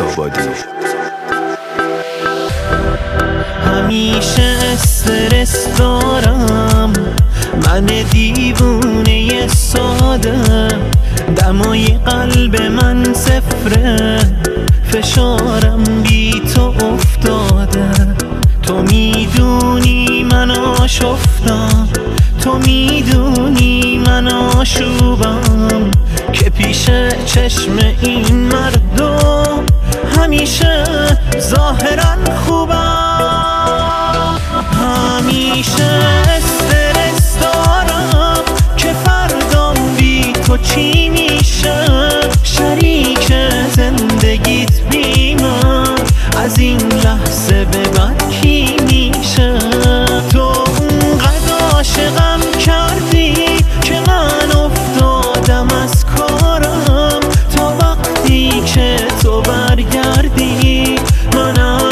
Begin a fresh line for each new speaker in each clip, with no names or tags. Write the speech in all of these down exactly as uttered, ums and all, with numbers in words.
آبادی.
همیشه استرس دارم، من دیوونه ساده، دمای قلب من صفره، فشارم بی تو افتاده. تو میدونی من آشفتم، تو میدونی من آشوبم، که پیش چشم این مردم همیشه ظاهرا خوبم. همیشه استرس دارم که فردام بی تو چی میشه، شریک زندگیت بی من از این لحظه به بعد کی میشه. تو اونقدر عاشقم کردی که من افتادم از کارم، تا وقتی که تو برگردی منم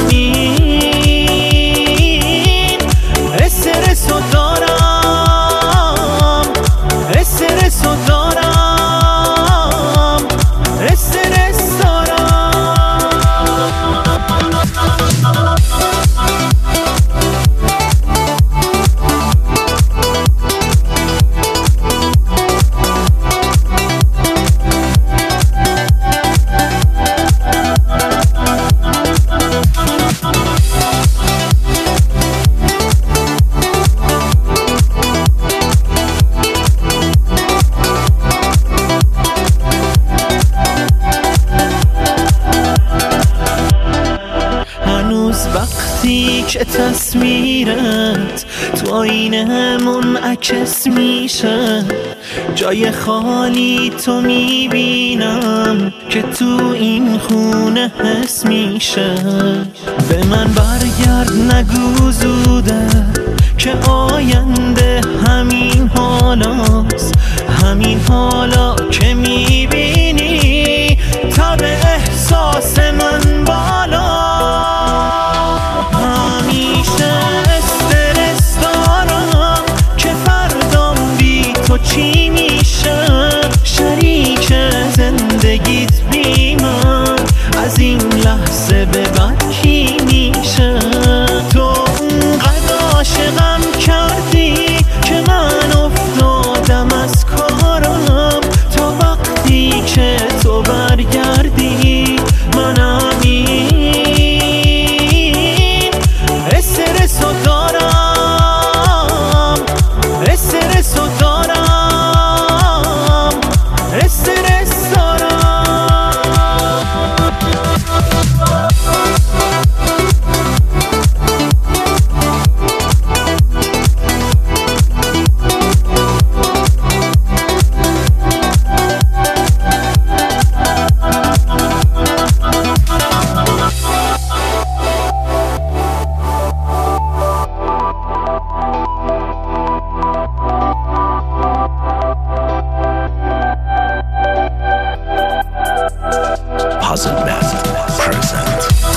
این استرسو دارم، استرسو دارم، استرس دارم. وقتی که تصویرت تو آینه منعکس میشه، جای خالی تو میبینم که تو این خونه حس میشه. به من برگرد نگو زوده که آینده همین حالاست، همین حالا که میبینی تا به احساس من بالا. چی میشه شریک زندگیت بی من از این لحظه به بعد کی میشه. تو اونقدر عاشقم کردی که من افتادم از کارم، تا وقتی که تو برگردی منم این استرسو دارم، استرسو دارم.
Puzzle Nest present.